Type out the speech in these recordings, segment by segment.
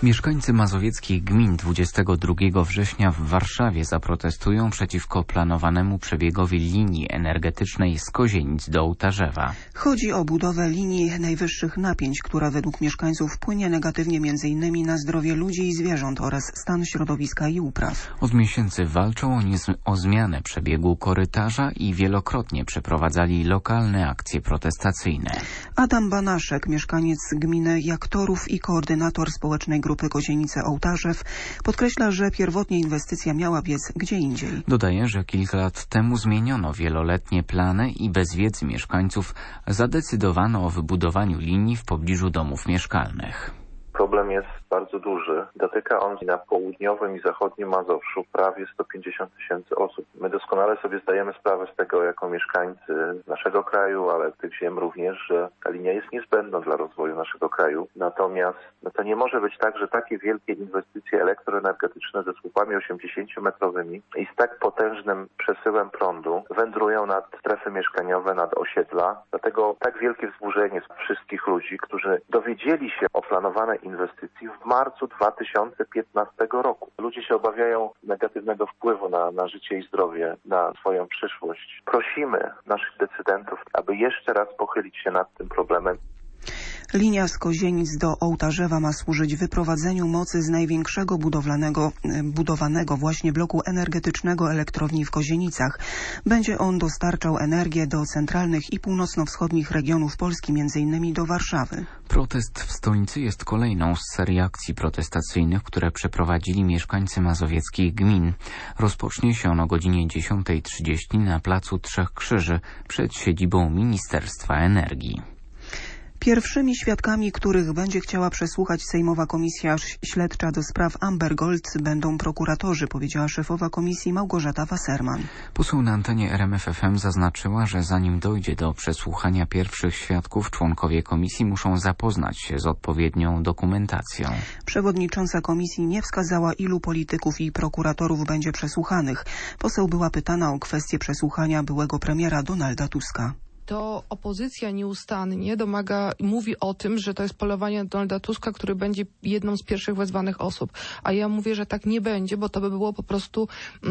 Mieszkańcy mazowieckich gmin 22 września w Warszawie zaprotestują przeciwko planowanemu przebiegowi linii energetycznej z Kozienic do Ołtarzewa. Chodzi o budowę linii najwyższych napięć, która według mieszkańców wpłynie negatywnie m.in. na zdrowie ludzi i zwierząt oraz stan środowiska i upraw. Od miesięcy walczą oni o zmianę przebiegu korytarza i wielokrotnie przeprowadzali lokalne akcje protestacyjne. Adam Banaszek, mieszkaniec gminy Jaktorów i koordynator społecznej grupy Kozienice-Ołtarzew, podkreśla, że pierwotnie inwestycja miała biec gdzie indziej. Dodaje, że kilka lat temu zmieniono wieloletnie plany i bez wiedzy mieszkańców zadecydowano o wybudowaniu linii w pobliżu domów mieszkalnych. Problem jest bardzo duży. Dotyka on na południowym i zachodnim Mazowszu prawie 150 000 osób. My doskonale sobie zdajemy sprawę z tego jako mieszkańcy naszego kraju, ale tych ziem również, że ta linia jest niezbędna dla rozwoju naszego kraju. Natomiast to nie może być tak, że takie wielkie inwestycje elektroenergetyczne ze słupami 80-metrowymi i z tak potężnym przesyłem prądu wędrują nad strefy mieszkaniowe, nad osiedla. Dlatego tak wielkie wzburzenie wszystkich ludzi, którzy dowiedzieli się o planowanej inwestycji w marcu 2015 roku. Ludzie się obawiają negatywnego wpływu na życie i zdrowie, na swoją przyszłość. Prosimy naszych decydentów, aby jeszcze raz pochylić się nad tym problemem. Linia z Kozienic do Ołtarzewa ma służyć wyprowadzeniu mocy z największego budowanego właśnie bloku energetycznego elektrowni w Kozienicach. Będzie on dostarczał energię do centralnych i północno-wschodnich regionów Polski, m.in. do Warszawy. Protest w stolicy jest kolejną z serii akcji protestacyjnych, które przeprowadzili mieszkańcy mazowieckich gmin. Rozpocznie się on o godzinie 10:30 na placu Trzech Krzyży przed siedzibą Ministerstwa Energii. Pierwszymi świadkami, których będzie chciała przesłuchać Sejmowa Komisja Śledcza do spraw Amber Gold, będą prokuratorzy, powiedziała szefowa komisji Małgorzata Wasserman. Poseł na antenie RMF FM zaznaczyła, że zanim dojdzie do przesłuchania pierwszych świadków, członkowie komisji muszą zapoznać się z odpowiednią dokumentacją. Przewodnicząca komisji nie wskazała, ilu polityków i prokuratorów będzie przesłuchanych. Poseł była pytana o kwestię przesłuchania byłego premiera Donalda Tuska. To opozycja nieustannie mówi o tym, że to jest polowanie na Donalda Tuska, który będzie jedną z pierwszych wezwanych osób. A ja mówię, że tak nie będzie, bo to by było po prostu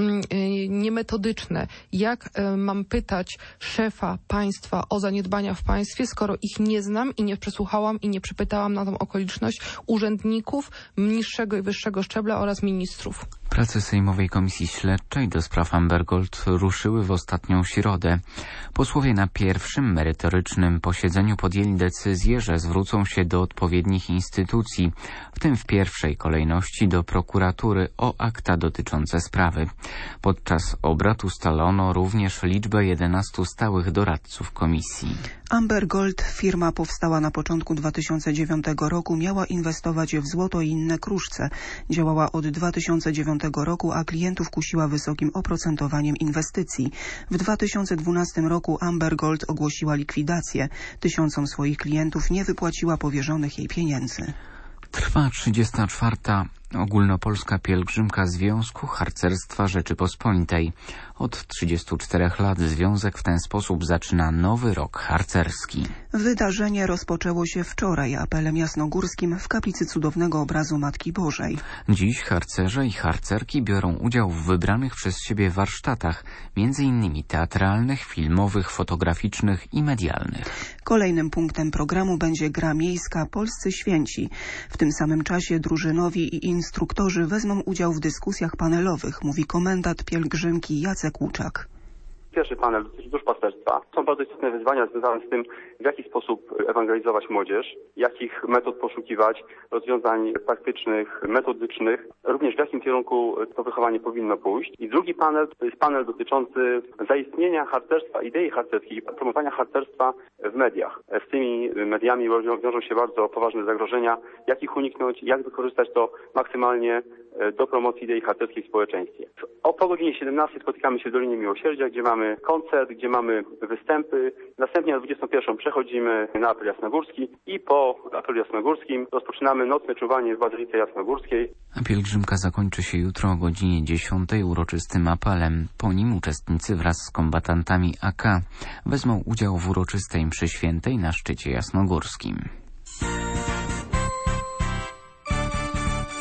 niemetodyczne. Jak mam pytać szefa państwa o zaniedbania w państwie, skoro ich nie znam i nie przesłuchałam i nie przypytałam na tą okoliczność urzędników niższego i wyższego szczebla oraz ministrów. Prace Sejmowej Komisji Śledczej do spraw Amber Gold ruszyły w ostatnią środę. Posłowie na pierwszym merytorycznym posiedzeniu podjęli decyzję, że zwrócą się do odpowiednich instytucji, w tym w pierwszej kolejności do prokuratury o akta dotyczące sprawy. Podczas obrad ustalono również liczbę 11 stałych doradców komisji. Amber Gold, firma powstała na początku 2009 roku, miała inwestować w złoto i inne kruszce. Działała od 2009 roku, a klientów kusiła wysokim oprocentowaniem inwestycji. W 2012 roku Amber Gold ogłosiła likwidację. Tysiącom swoich klientów nie wypłaciła powierzonych jej pieniędzy. Trwa 34. ogólnopolska pielgrzymka Związku Harcerstwa Rzeczypospolitej. Od 34 lat związek w ten sposób zaczyna nowy rok harcerski. Wydarzenie rozpoczęło się wczoraj apelem jasnogórskim w kaplicy Cudownego Obrazu Matki Bożej. Dziś harcerze i harcerki biorą udział w wybranych przez siebie warsztatach, m.in. teatralnych, filmowych, fotograficznych i medialnych. Kolejnym punktem programu będzie gra miejska Polscy Święci. W tym samym czasie drużynowi i instruktorzy wezmą udział w dyskusjach panelowych, mówi komendant pielgrzymki Jacek Łuczak. Pierwszy panel dotyczy duszpasterstwa. Są bardzo istotne wyzwania związane z tym, w jaki sposób ewangelizować młodzież, jakich metod poszukiwać, rozwiązań praktycznych, metodycznych, również w jakim kierunku to wychowanie powinno pójść. I drugi panel to jest panel dotyczący zaistnienia harcerstwa, idei harcerskiej i promowania harcerstwa w mediach. Z tymi mediami wiążą się bardzo poważne zagrożenia, jak ich uniknąć, jak wykorzystać to maksymalnie do promocji idei harcerskiej w społeczeństwie. Po godzinie 17 spotykamy się w Dolinie Miłosierdzia, gdzie mamy koncert, gdzie mamy występy. Następnie na 21 przechodzimy na apel jasnogórski i po apelu jasnogórskim rozpoczynamy nocne czuwanie w Bazylice Jasnogórskiej. A pielgrzymka zakończy się jutro o godzinie 10 uroczystym apelem. Po nim uczestnicy wraz z kombatantami AK wezmą udział w uroczystej mszy świętej na szczycie jasnogórskim.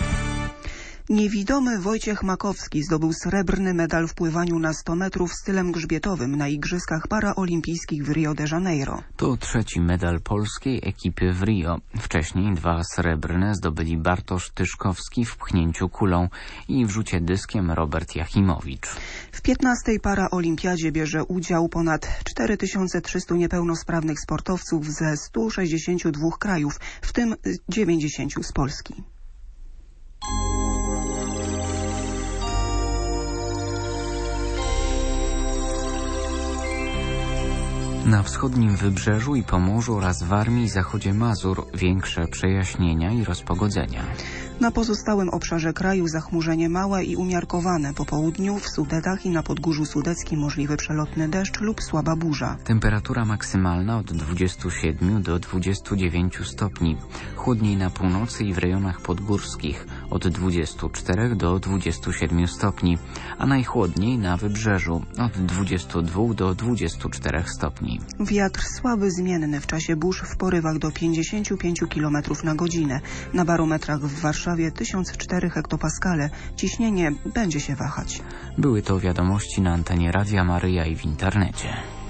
Niewidomy Wojciech Makowski zdobył srebrny medal w pływaniu na 100 metrów stylem grzbietowym na Igrzyskach Paraolimpijskich w Rio de Janeiro. To trzeci medal polskiej ekipy w Rio. Wcześniej 2 srebrne zdobyli Bartosz Tyszkowski w pchnięciu kulą i w rzucie dyskiem Robert Jachimowicz. W 15. Paraolimpiadzie bierze udział ponad 4300 niepełnosprawnych sportowców ze 162 krajów, w tym 90 z Polski. Na wschodnim wybrzeżu i Pomorzu oraz w Warmii i zachodzie Mazur większe przejaśnienia i rozpogodzenia. Na pozostałym obszarze kraju zachmurzenie małe i umiarkowane. Po południu w Sudetach i na Podgórzu Sudeckim możliwy przelotny deszcz lub słaba burza. Temperatura maksymalna od 27 do 29 stopni. Chłodniej na północy i w rejonach podgórskich od 24 do 27 stopni, a najchłodniej na wybrzeżu od 22 do 24 stopni. Wiatr słaby, zmienny, w czasie burz w porywach do 55 km na godzinę. Na barometrach w Warszawie 1004 hektopaskale. Ciśnienie będzie się wahać. Były to wiadomości na antenie Radia Maryja i w internecie.